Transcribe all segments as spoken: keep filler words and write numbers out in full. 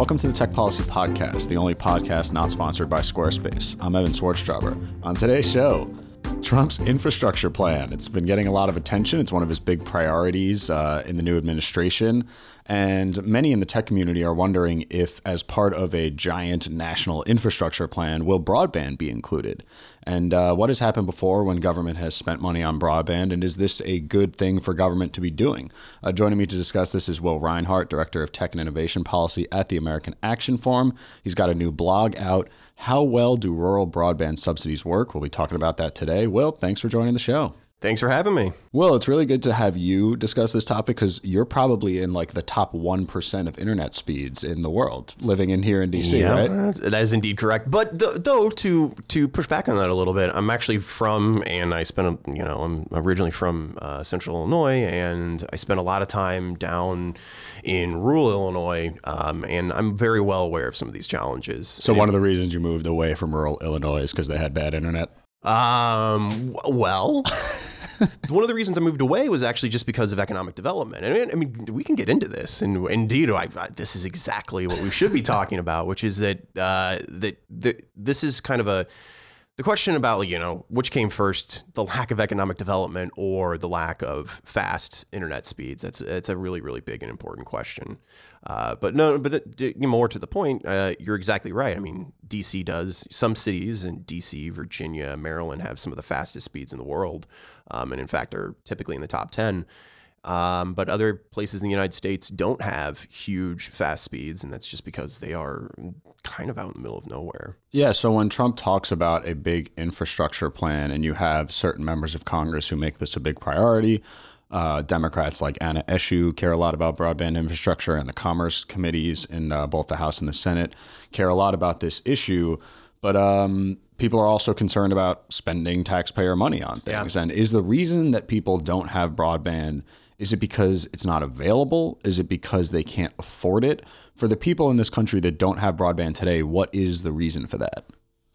Welcome to the Tech Policy Podcast, the only podcast not sponsored by Squarespace. I'm Evan Swartztraber. On today's show, Trump's infrastructure plan. It's been getting a lot of attention. It's one of his big priorities uh, in the new administration. And many in the tech community are wondering if, as part of a giant national infrastructure plan, will broadband be included? And uh, what has happened before when government has spent money on broadband? And is this a good thing for government to be doing? Uh, joining me to discuss this is Will Reinhart, Director of Tech and Innovation Policy at the American Action Forum. He's got a new blog out, How Well Do Rural Broadband Subsidies Work? We'll be talking about that today. Will, thanks for joining the show. Thanks for having me. Well, it's really good to have you discuss this topic because you're probably in like the top one percent of internet speeds in the world living in here in D C, yeah, right? That is indeed correct. But th- though, to to push back on that a little bit, I'm actually from, and I spent, a, you know, I'm originally from uh, Central Illinois, and I spent a lot of time down in rural Illinois, um, and I'm very well aware of some of these challenges. So and, one of the reasons you moved away from rural Illinois is because they had bad internet? Um, well... One of the reasons I moved away was actually just because of economic development. And I mean, we can get into this, and indeed, I, I, this is exactly what we should be talking about, which is that uh, that that this is kind of a the question about, you know, which came first, the lack of economic development or the lack of fast internet speeds. That's it's a really, really big and important question. Uh, but no, but the, more to the point, uh, you're exactly right. I mean, D C does. Some cities in D C, Virginia, Maryland have some of the fastest speeds in the world, um, and in fact are typically in the top ten. Um, but other places in the United States don't have huge fast speeds, and that's just because they are kind of out in the middle of nowhere. Yeah, so when Trump talks about a big infrastructure plan and you have certain members of Congress who make this a big priority, uh, Democrats like Anna Eshoo care a lot about broadband infrastructure, and the Commerce committees in uh, both the House and the Senate care a lot about this issue. But um, people are also concerned about spending taxpayer money on things. Yeah. And is the reason that people don't have broadband, is it because it's not available? Is it because they can't afford it? For the people in this country that don't have broadband today, what is the reason for that?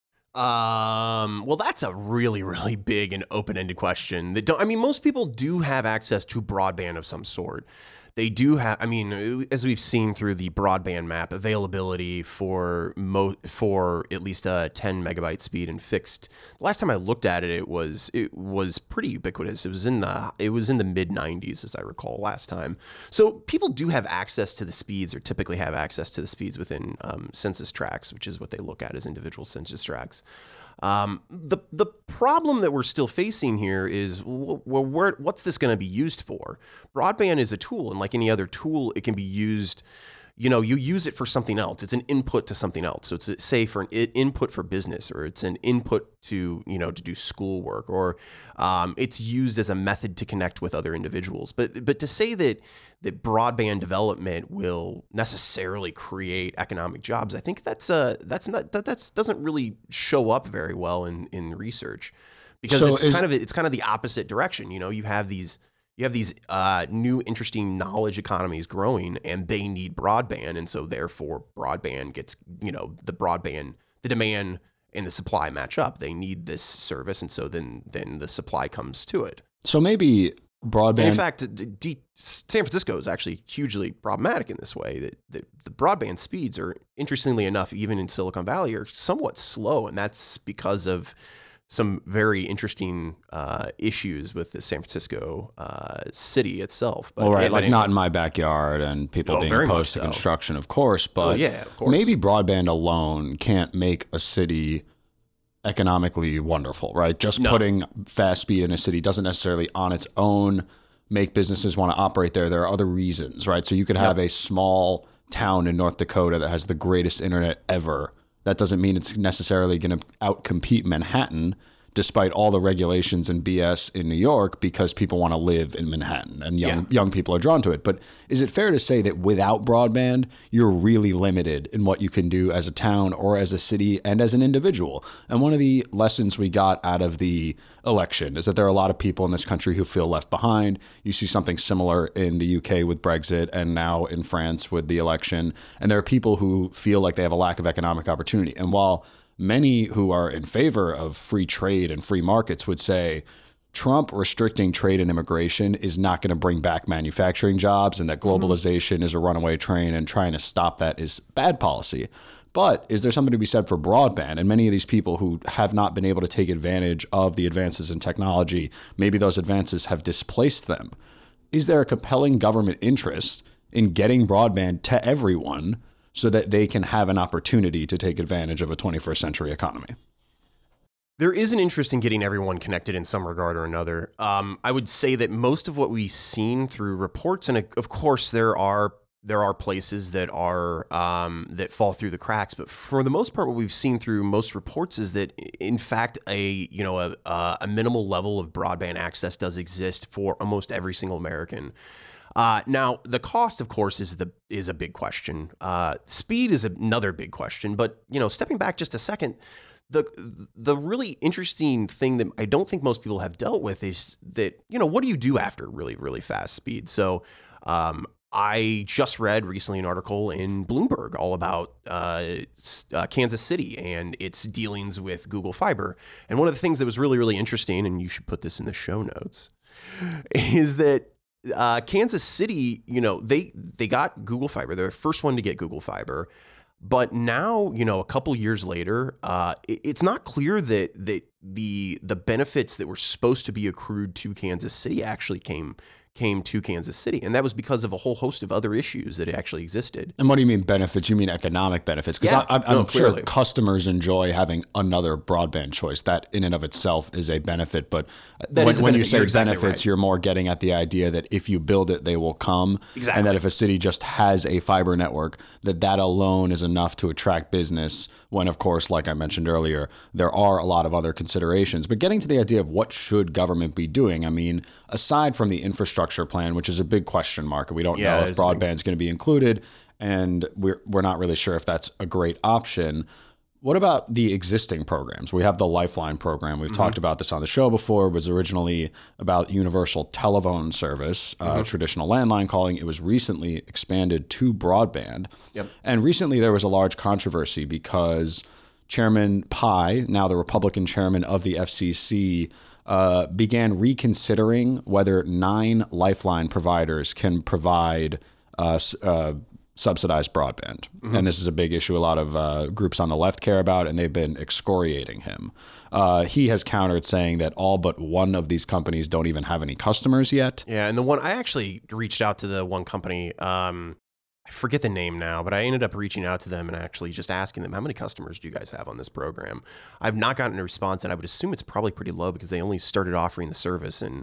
Um, well, that's a really, really big and open-ended question. That don't, I mean, most people do have access to broadband of some sort. They do have, I mean, as we've seen through the broadband map, availability for mo- for at least a ten megabyte speed and fixed. The last time I looked at it, it was it was pretty ubiquitous. It was in the it was in the mid nineties, as I recall last time. So people do have access to the speeds, or typically have access to the speeds within um, census tracts, which is what they look at as individual census tracts. Um, the the problem that we're still facing here is, well, where, what's this going to be used for? Broadband is a tool, and like any other tool, it can be used. You know, you use it for something else. It's an input to something else. So it's a, say for an input for business, or it's an input to, you know, to do schoolwork, or um, it's used as a method to connect with other individuals. But but to say that that broadband development will necessarily create economic jobs, I think that's uh that's not that that's doesn't really show up very well in in research, because so it's is, kind of it's kind of the opposite direction. You know, you have these. You have these uh, new, interesting knowledge economies growing, and they need broadband. And so therefore broadband gets, you know, the broadband, the demand and the supply match up. They need this service. And so then, then the supply comes to it. So maybe broadband. And in fact, D- San Francisco is actually hugely problematic in this way, that, that the broadband speeds are, interestingly enough, even in Silicon Valley, are somewhat slow. And that's because of some very interesting uh, issues with the San Francisco uh, city itself. But, well, right, like not in my backyard, and people oh, being opposed to so. construction, of course. But oh, yeah, of course. Maybe broadband alone can't make a city economically wonderful, right? Just no. putting fast speed in a city doesn't necessarily on its own make businesses want to operate there. There are other reasons, right? So you could have yep. a small town in North Dakota that has the greatest internet ever. That doesn't mean it's necessarily going to outcompete Manhattan, despite all the regulations and B S in New York, because people want to live in Manhattan and young yeah. young people are drawn to it. But is it fair to say that without broadband, you're really limited in what you can do as a town or as a city and as an individual? And one of the lessons we got out of the election is that there are a lot of people in this country who feel left behind. You see something similar in the U K with Brexit, and now in France with the election. And there are people who feel like they have a lack of economic opportunity. And while many who are in favor of free trade and free markets would say Trump restricting trade and immigration is not going to bring back manufacturing jobs, and that globalization mm-hmm. is a runaway train, and trying to stop that is bad policy. But is there something to be said for broadband? And many of these people who have not been able to take advantage of the advances in technology, maybe those advances have displaced them. Is there a compelling government interest in getting broadband to everyone so that they can have an opportunity to take advantage of a twenty-first century economy? There is an interest in getting everyone connected in some regard or another. Um, I would say that most of what we've seen through reports, and of course there are there are places that are um, that fall through the cracks, but for the most part, what we've seen through most reports is that, in fact, a you know a, a minimal level of broadband access does exist for almost every single American. Uh, now, the cost, of course, is the is a big question. Uh, speed is another big question. But you know, stepping back just a second. The the really interesting thing that I don't think most people have dealt with is that, you know, what do you do after really, really fast speed? So um, I just read recently an article in Bloomberg all about uh, uh, Kansas City and its dealings with Google Fiber. And one of the things that was really, really interesting, and you should put this in the show notes, is that uh, Kansas City, you know, they they got Google Fiber. They're the first one to get Google Fiber. But now, you know, a couple years later, uh, it, it's not clear that that the the benefits that were supposed to be accrued to Kansas City actually came came to Kansas City. And that was because of a whole host of other issues that actually existed. And what do you mean benefits? You mean economic benefits? Because yeah, I'm no, sure clearly. customers enjoy having another broadband choice. That in and of itself is a benefit. But that when, is when benefit. you say You're exactly benefits, right. You're more getting at the idea that if you build it, they will come. Exactly. And that if a city just has a fiber network, that that alone is enough to attract business. When, of course, like I mentioned earlier, there are a lot of other considerations. But getting to the idea of what should government be doing, I mean, aside from the infrastructure plan, which is a big question mark, we don't yeah, know if broadband is going to be included, and we're we're not really sure if that's a great option. What about the existing programs? We have the Lifeline program. We've mm-hmm. talked about this on the show before. It was originally about universal telephone service, mm-hmm. uh, traditional landline calling. It was recently expanded to broadband. Yep. And recently there was a large controversy because Chairman Pai, now the Republican chairman of the F C C, uh, began reconsidering whether nine Lifeline providers can provide uh, uh subsidized broadband. Mm-hmm. And this is a big issue a lot of uh, groups on the left care about, and they've been excoriating him. Uh, he has countered saying that all but one of these companies don't even have any customers yet. Yeah, and the one, I actually reached out to the one company, um, I forget the name now, but I ended up reaching out to them and actually just asking them, how many customers do you guys have on this program? I've not gotten a response, and I would assume it's probably pretty low because they only started offering the service in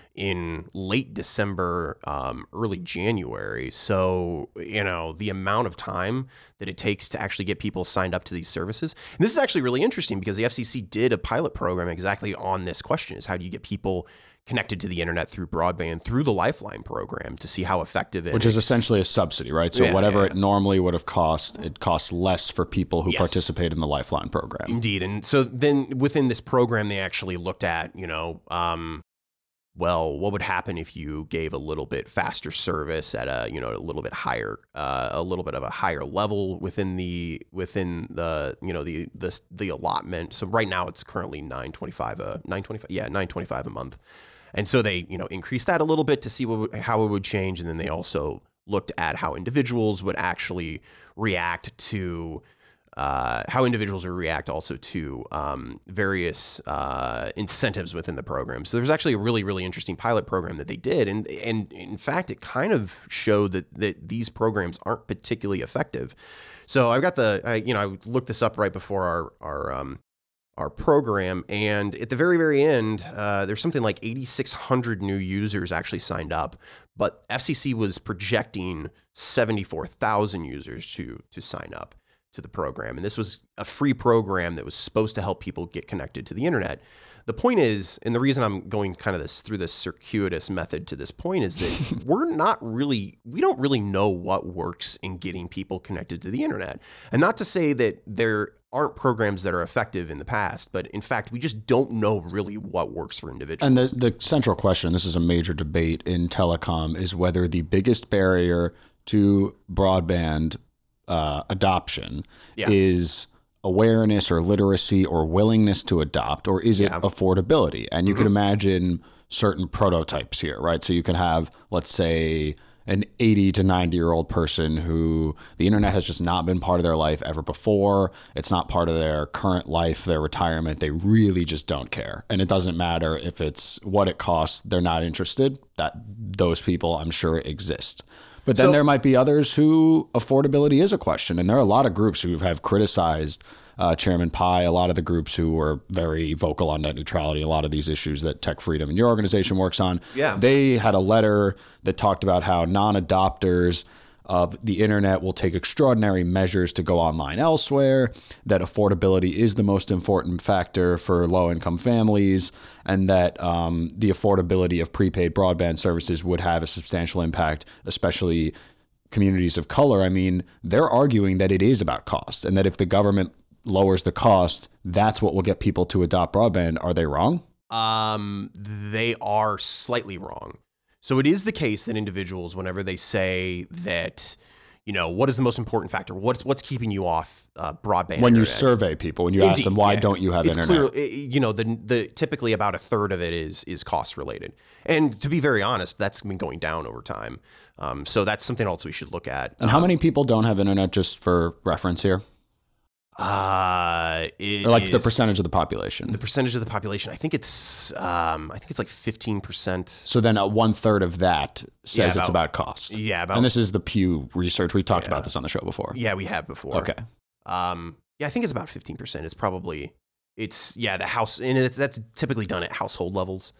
in late December, um, early January. So, you know, the amount of time that it takes to actually get people signed up to these services. And this is actually really interesting because the F C C did a pilot program exactly on this question, is how do you get people connected to the internet through broadband through the Lifeline program to see how effective it Which is. is essentially a subsidy, right? So yeah, whatever yeah. it normally would have cost, it costs less for people who yes. participate in the Lifeline program. Indeed. And so then within this program, they actually looked at, you know, um, well, what would happen if you gave a little bit faster service at a, you know, a little bit higher, uh, a little bit of a higher level within the, within the, you know, the, the, the allotment. So right now it's currently nine twenty-five, uh, nine twenty-five, yeah, nine twenty-five a month. And so they, you know, increased that a little bit to see what, how it would change. And then they also looked at how individuals would actually react to, Uh, how individuals would react also to um, various uh, incentives within the program. So there's actually a really, really interesting pilot program that they did. And and in fact, it kind of showed that, that these programs aren't particularly effective. So I've got the, I, you know, I looked this up right before our, our, um, our program. And at the very, very end, uh, there's something like eighty-six hundred new users actually signed up. But F C C was projecting seventy-four thousand users to to sign up to the program. And this was a free program that was supposed to help people get connected to the internet. The point is, and the reason I'm going kind of this through this circuitous method to this point is that we're not really, we don't really know what works in getting people connected to the internet. And not to say that there aren't programs that are effective in the past, but in fact, we just don't know really what works for individuals. And the, the central question, this is a major debate in telecom, is whether the biggest barrier to broadband Uh, adoption yeah. is awareness or literacy or willingness to adopt, or is it yeah. affordability? And you mm-hmm. can imagine certain prototypes here, right? So you can have, let's say, an eighty to ninety year old person who the internet has just not been part of their life ever before. It's not part of their current life, their retirement. They really just don't care. And it doesn't matter if it's what it costs. They're not interested. That those people, I'm sure, exist. But then so, there might be others who affordability is a question. And there are a lot of groups who have criticized uh, Chairman Pai, a lot of the groups who were very vocal on net neutrality, a lot of these issues that Tech Freedom and your organization works on. Yeah. They had a letter that talked about how non-adopters of the internet will take extraordinary measures to go online elsewhere, that affordability is the most important factor for low-income families, and that um, the affordability of prepaid broadband services would have a substantial impact, especially communities of color. I mean, they're arguing that it is about cost, and that if the government lowers the cost, that's what will get people to adopt broadband. Are they wrong? Um, they are slightly wrong. So it is the case that individuals, whenever they say that, you know, what is the most important factor? What's what's keeping you off uh, broadband? When internet? You survey people, when you Indeed, ask them, why yeah. don't you have it's internet? Clear, you know, the the typically about a third of it is is cost related. And to be very honest, that's been going down over time. Um, so that's something else we should look at. And um, how many people don't have internet, just for reference here? Uh, it or like is, the percentage of the population. The percentage of the population. I think it's um, I think it's like fifteen percent. So then, uh, one third of that says yeah, about, it's about cost. Yeah, about, and this is the Pew research. We talked yeah. about this on the show before. Yeah, we have before. Okay. Um, yeah, I think it's about fifteen percent. It's probably it's yeah the house, and it's, that's typically done at household levels.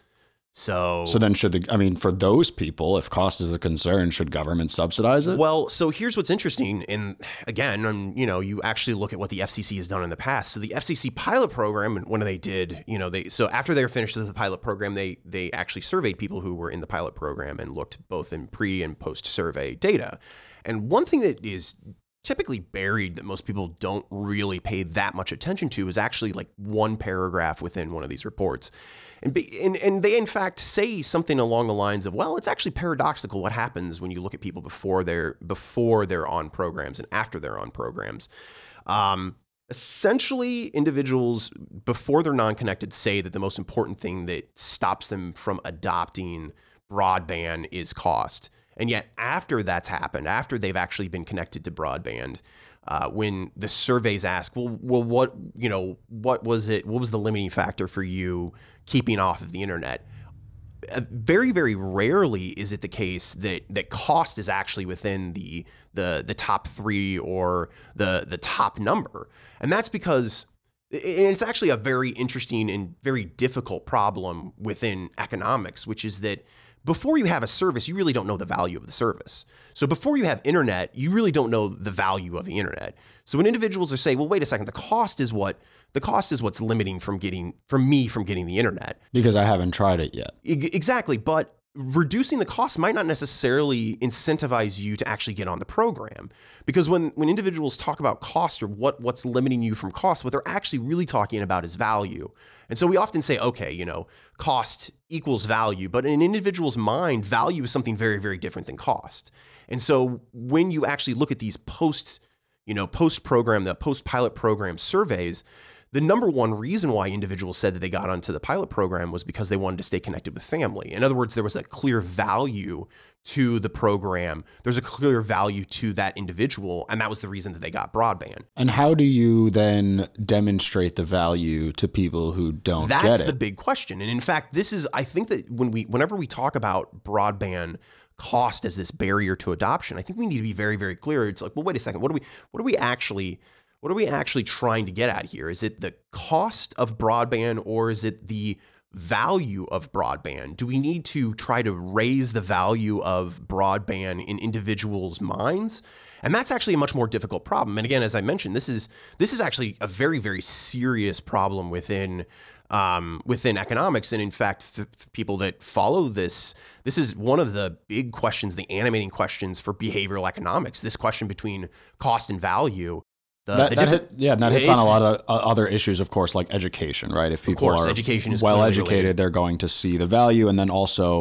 So, so then should the, I mean, for those people, if cost is a concern, should government subsidize it? Well, so here's what's interesting. And again, um, you know, you actually look at what the F C C has done in the past. So the F C C pilot program, when they did, you know, they, so after they were finished with the pilot program, they, they actually surveyed people who were in the pilot program and looked both in pre and post survey data. And one thing that is typically buried that most people don't really pay that much attention to is actually like one paragraph within one of these reports. And, be, and and they, in fact, say something along the lines of, well, it's actually paradoxical what happens when you look at people before they're, before they're on programs and after they're on programs. Um, essentially, individuals, before they're non-connected, say that the most important thing that stops them from adopting broadband is cost. And yet, after that's happened, after they've actually been connected to broadband, Uh, when the surveys ask, well, well, what, you know, what was it? What was the limiting factor for you keeping off of the internet? Uh, very, very rarely is it the case that that cost is actually within the the the top three or the the top number, and that's because it's actually a very interesting and very difficult problem within economics, which is that before you have a service, you really don't know the value of the service. So before you have internet, you really don't know the value of the internet. So when individuals are saying, well, wait a second, the cost is what the cost is what's limiting from getting from me from getting the internet. Because I haven't tried it yet. Exactly. But reducing the cost might not necessarily incentivize you to actually get on the program. Because when, when individuals talk about cost or what, what's limiting you from cost, what they're actually really talking about is value. And so we often say, okay, you know, cost equals value, but in an individual's mind, value is something very, very different than cost. And so when you actually look at these post, you know, post-program, the post-pilot program surveys, the number one reason why individuals said that they got onto the pilot program was because they wanted to stay connected with family. In other words, there was a clear value to the program. There's a clear value to that individual, and that was the reason that they got broadband. And how do you then demonstrate the value to people who don't That's get it? That's the big question. And in fact, this is, I think that when we, whenever we talk about broadband cost as this barrier to adoption, I think we need to be very, very clear. It's like, well, wait a second. What are we, what are we actually... What are we actually trying to get at here? Is it the cost of broadband or is it the value of broadband? Do we need to try to raise the value of broadband in individuals' minds? And that's actually a much more difficult problem. And again, as I mentioned, this is this is actually a very, very serious problem within um, within economics. And in fact, for people that follow this, this is one of the big questions, the animating questions for behavioral economics, this question between cost and value. The, that, the that hit, yeah, that hits on a lot of uh, other issues, of course, like education, right? If people course, are education is well educated, related. They're going to see the value. And then also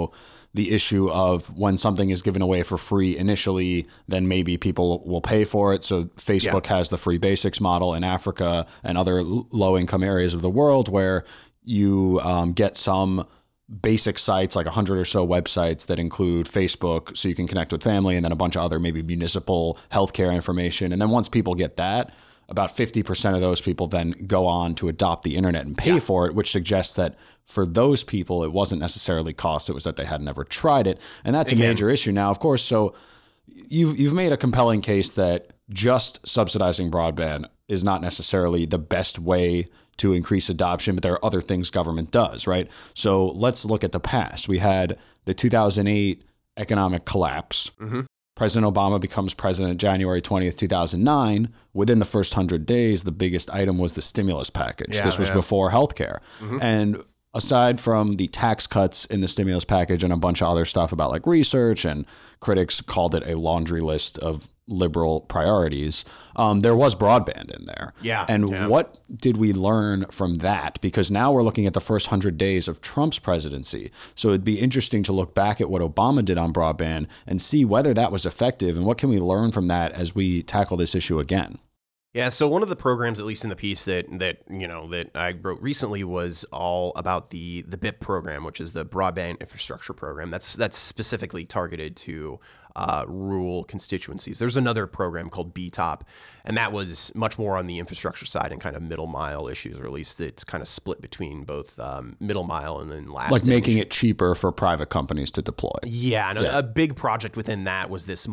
the issue of when something is given away for free initially, then maybe people will pay for it. So Facebook yeah. has the free basics model in Africa and other low income areas of the world where you um, get some basic sites, like a hundred or so websites that include Facebook so you can connect with family, and then a bunch of other maybe municipal healthcare information. And then once people get that, about fifty percent of those people then go on to adopt the internet and pay yeah. for it, which suggests that for those people, it wasn't necessarily cost. It was that they had never tried it. And that's Again. a major issue now, of course. So you've, you've made a compelling case that just subsidizing broadband is not necessarily the best way to increase adoption, but there are other things government does, right? So let's look at the past. We had the two thousand eight economic collapse. Mm-hmm. President Obama becomes president January twentieth, two thousand nine. Within the first one hundred days, the biggest item was the stimulus package. Yeah, this was yeah. before healthcare. Mm-hmm. And aside from the tax cuts in the stimulus package and a bunch of other stuff about like research, and critics called it a laundry list of liberal priorities, um, there was broadband in there. Yeah. And yeah. what did we learn from that? Because now we're looking at the first hundred days of Trump's presidency. So it'd be interesting to look back at what Obama did on broadband and see whether that was effective, and what can we learn from that as we tackle this issue again. Yeah, so one of the programs, at least in the piece that that you know that I wrote recently, was all about the the B I P program, which is the Broadband Infrastructure Program. That's that's specifically targeted to uh, rural constituencies. There's another program called B TOP, and that was much more on the infrastructure side and kind of middle mile issues, or at least it's kind of split between both um, middle mile and then last. Like making it cheaper for private companies to deploy. Yeah, and yeah. A, a big project within that was this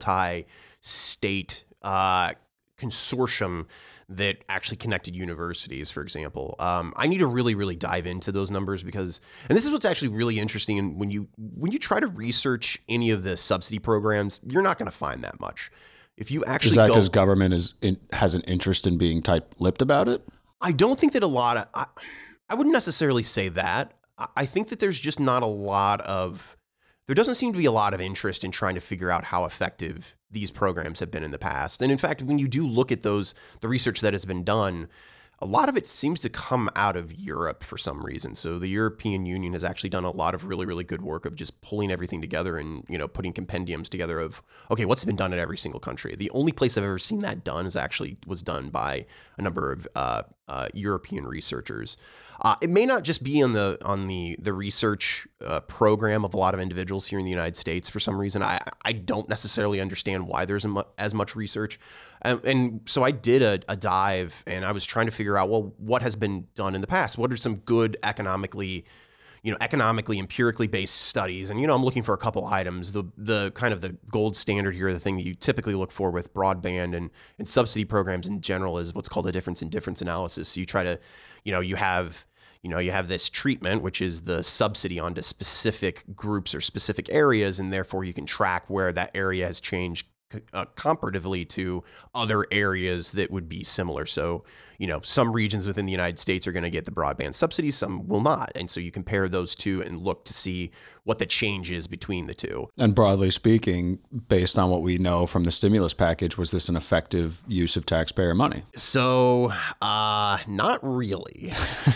multi-state uh, consortium that actually connected universities, for example. Um, I need to really, really dive into those numbers because, and this is what's actually really interesting. And when you when you try to research any of the subsidy programs, you're not going to find that much. If you actually is that because government is in, has an interest in being tight-lipped about it? I don't think that a lot of I, I wouldn't necessarily say that. I think that there's just not a lot of there doesn't seem to be a lot of interest in trying to figure out how effective these programs have been in the past. And in fact, when you do look at those, the research that has been done, a lot of it seems to come out of Europe for some reason. So the European Union has actually done a lot of really, really good work of just pulling everything together and, you know, putting compendiums together of, okay, what's been done in every single country. The only place I've ever seen that done is actually was done by a number of uh, uh, European researchers. Uh, it may not just be on the on the the research uh, program of a lot of individuals here in the United States. For some reason, I I don't necessarily understand why there's as much research, and, and so I did a, a dive, and I was trying to figure out, well, what has been done in the past? What are some good economically, you know, economically empirically based studies? And you know, I'm looking for a couple items. The the kind of the gold standard here, the thing that you typically look for with broadband and and subsidy programs in general, is what's called a difference in difference analysis. So you try to, you know, you have You know, you have this treatment, which is the subsidy onto specific groups or specific areas, and therefore you can track where that area has changed uh, comparatively to other areas that would be similar. So, you know, some regions within the United States are going to get the broadband subsidy, some will not. And so you compare those two and look to see what the change is between the two. And broadly speaking, based on what we know from the stimulus package, was this an effective use of taxpayer money? So, uh, not really.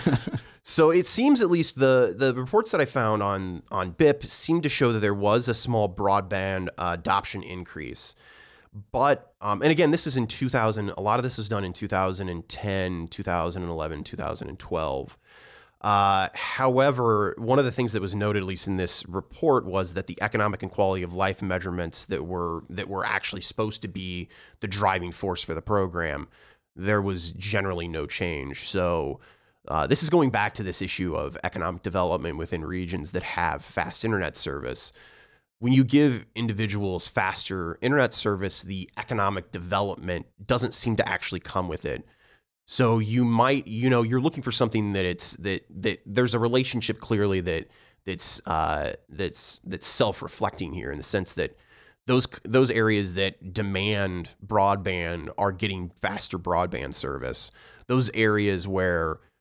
So it seems, at least the, the reports that I found on, on B I P seem to show that there was a small broadband uh, adoption increase. But, um, and again, this is in two thousand, a lot of this was done in two thousand ten, two thousand eleven, two thousand twelve. Uh, however, one of the things that was noted, at least in this report, was that the economic and quality of life measurements that were that were actually supposed to be the driving force for the program, there was generally no change. So Uh, this is going back to this issue of economic development within regions that have fast internet service. When you give individuals faster internet service, the economic development doesn't seem to actually come with it. So you might, you know, you're looking for something that it's that that there's a relationship clearly that that's uh, that's that's self-reflecting here, in the sense that those those areas that demand broadband are getting faster broadband service. Those areas where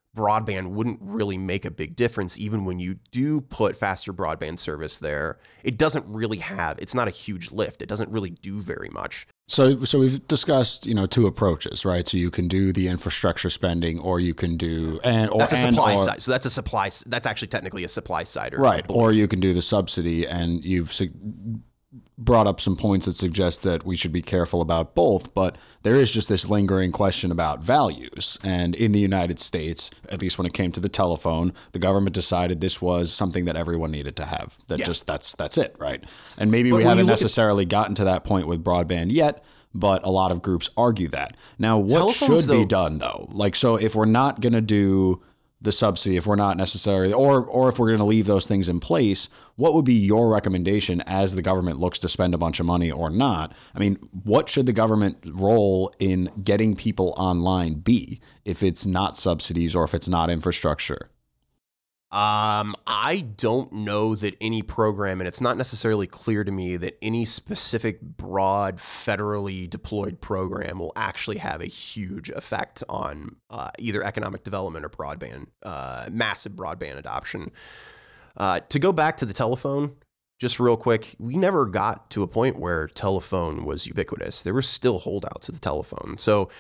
broadband wouldn't really make a big difference. Even when you do put faster broadband service there, it doesn't really have, it's not a huge lift. It doesn't really do very much. So, so we've discussed, you know, two approaches, right? So you can do the infrastructure spending, or you can do and or that's a supply and, or, side. So that's a supply. That's actually technically a supply side, right? Or you can do the subsidy, and you've su- brought up some points that suggest that we should be careful about both. But there is just this lingering question about values, and in the United States, at least when it came to the telephone, the government decided this was something that everyone needed to have. That yeah. just that's that's it, right? And maybe but we haven't necessarily at, gotten to that point with broadband yet, but a lot of groups argue that. Now, what should though, be done though? Like, so if we're not going to do the subsidy, if we're not necessarily, or or if we're going to leave those things in place, what would be your recommendation as the government looks to spend a bunch of money or not? I mean, what should the government role in getting people online be if it's not subsidies or if it's not infrastructure? Um, I don't know that any program, and it's not necessarily clear to me that any specific broad federally deployed program will actually have a huge effect on uh, either economic development or broadband, uh, massive broadband adoption. Uh, to go back to the telephone, just real quick, we never got to a point where telephone was ubiquitous. There were still holdouts of the telephone. So,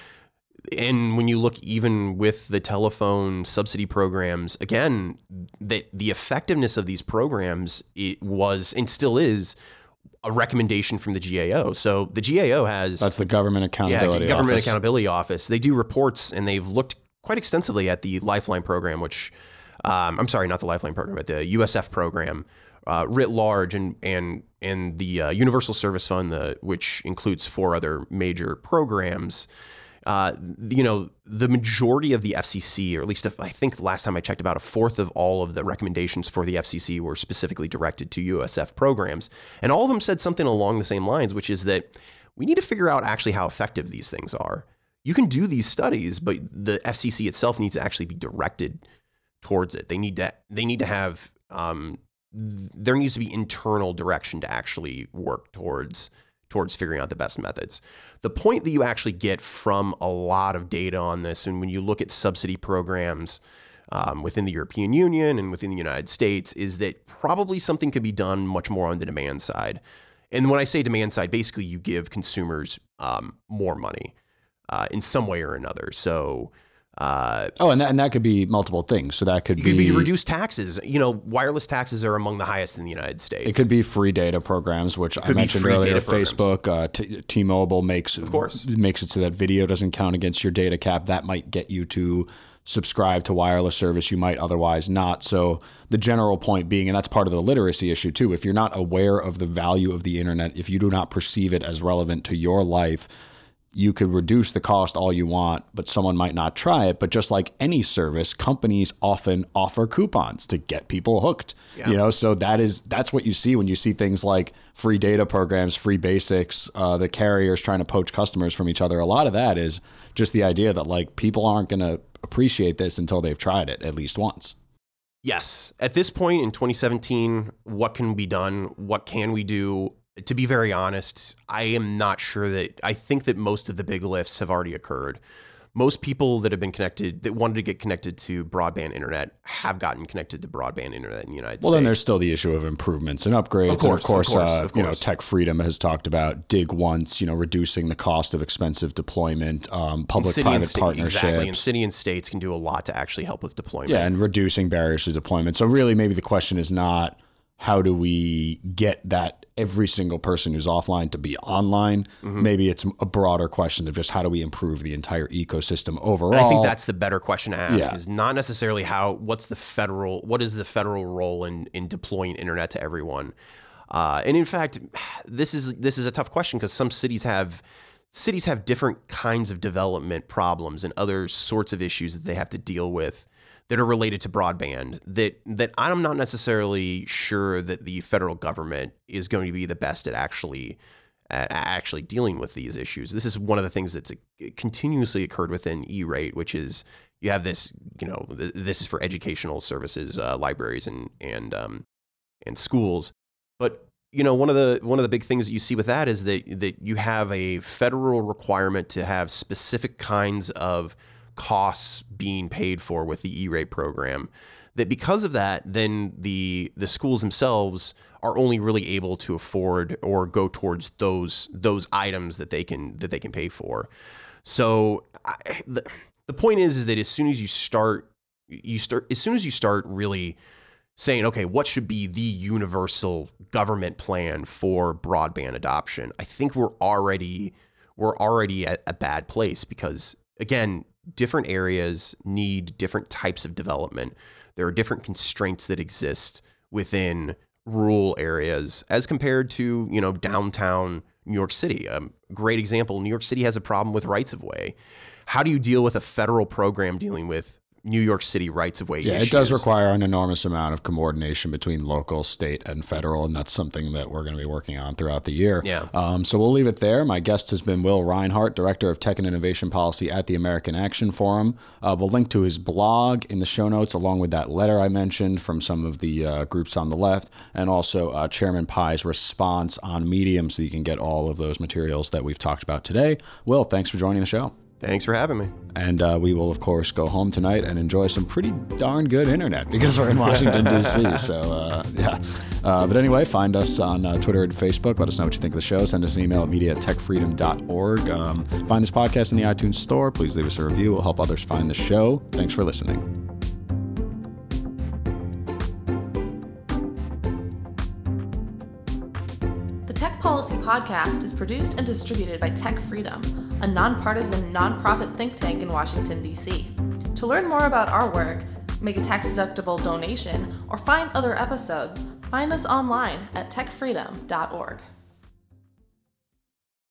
and when you look even with the telephone subsidy programs, again, the, the effectiveness of these programs, it was and still is a recommendation from the G A O. So the G A O has... That's the Government Accountability yeah, Government Office. Accountability Office. They do reports, and they've looked quite extensively at the Lifeline program, which, um, I'm sorry, not the Lifeline program, but the U S F program, uh, writ large, and and and the uh, Universal Service Fund, the, which includes four other major programs. Uh, you know, the majority of the F C C, or at least if, I think the last time I checked, about a fourth of all of the recommendations for the F C C were specifically directed to U S F programs. And all of them said something along the same lines, which is that we need to figure out actually how effective these things are. You can do these studies, but the F C C itself needs to actually be directed towards it. They need to, they need to have, um, there needs to be internal direction to actually work towards towards figuring out the best methods. The point that you actually get from a lot of data on this, and when you look at subsidy programs um, within the European Union and within the United States, is that probably something could be done much more on the demand side. And when I say demand side, basically you give consumers um, more money uh, in some way or another. So Uh, oh, and that, and that could be multiple things. So that could, it be, could be reduced taxes. You know, wireless taxes are among the highest in the United States. It could be free data programs, which I mentioned earlier. Facebook, uh, T- T-Mobile makes of course makes it so that video doesn't count against your data cap. That might get you to subscribe to wireless service you might otherwise not. So the general point being, and that's part of the literacy issue too, if you're not aware of the value of the internet, if you do not perceive it as relevant to your life, you could reduce the cost all you want, but someone might not try it. But just like any service, companies often offer coupons to get people hooked. Yeah. You know, so that is that's what you see when you see things like free data programs, free basics, uh, the carriers trying to poach customers from each other. A lot of that is just the idea that like people aren't going to appreciate this until they've tried it at least once. Yes. At this point in twenty seventeen, what can be done? What can we do? To be very honest, I am not sure that, I think that most of the big lifts have already occurred. Most people that have been connected, that wanted to get connected to broadband internet, have gotten connected to broadband internet in the United well, States. Well, then there's still the issue of improvements and upgrades. Of course, and of course, of course, uh, of course. You know, Tech Freedom has talked about dig once, you know, reducing the cost of expensive deployment, um, public-private partnerships. Exactly, and city and states can do a lot to actually help with deployment. Yeah, and reducing barriers to deployment. So really, maybe the question is not, how do we get that every single person who's offline to be online? Mm-hmm. Maybe it's a broader question of just how do we improve the entire ecosystem overall? And I think that's the better question to ask, yeah. is not necessarily how, what's the federal, what is the federal role in, in deploying internet to everyone? Uh, and in fact, this is, this is a tough question because some cities have, cities have different kinds of development problems and other sorts of issues that they have to deal with that are related to broadband, that that I'm not necessarily sure that the federal government is going to be the best at actually at actually dealing with these issues. This is one of the things that's continuously occurred within E-rate, which is you have this, you know, this is for educational services, uh, libraries and and um, and schools. But you know, one of the one of the big things that you see with that is that that you have a federal requirement to have specific kinds of costs being paid for with the E-rate program, that because of that, then the the schools themselves are only really able to afford or go towards those those items that they can that they can pay for. So I, the, the point is is that as soon as you start you start as soon as you start really saying, okay, what should be the universal government plan for broadband adoption, I think we're already we're already at a bad place, because again, different areas need different types of development. There are different constraints that exist within rural areas as compared to, you know, downtown New York City. A um, great example, New York City has a problem with rights of way. How do you deal with a federal program dealing with New York City rights of way yeah, issues? It does require an enormous amount of coordination between local, state, and federal, and that's something that we're going to be working on throughout the year. Yeah. Um, so we'll leave it there. My guest has been Will Reinhart, Director of Tech and Innovation Policy at the American Action Forum. Uh, we'll link to his blog in the show notes, along with that letter I mentioned from some of the uh, groups on the left, and also uh, Chairman Pai's response on Medium, so you can get all of those materials that we've talked about today. Will, thanks for joining the show. Thanks for having me. And uh, we will, of course, go home tonight and enjoy some pretty darn good internet, because we're in Washington, D C So, uh, yeah. Uh, but anyway, find us on uh, Twitter and Facebook. Let us know what you think of the show. Send us an email at media at tech freedom dot org. Um, find this podcast in the iTunes store. Please leave us a review. It will help others find the show. Thanks for listening. Tech Policy Podcast is produced and distributed by Tech Freedom, a nonpartisan, nonprofit think tank in Washington, D C To learn more about our work, make a tax-deductible donation, or find other episodes, find us online at tech freedom dot org.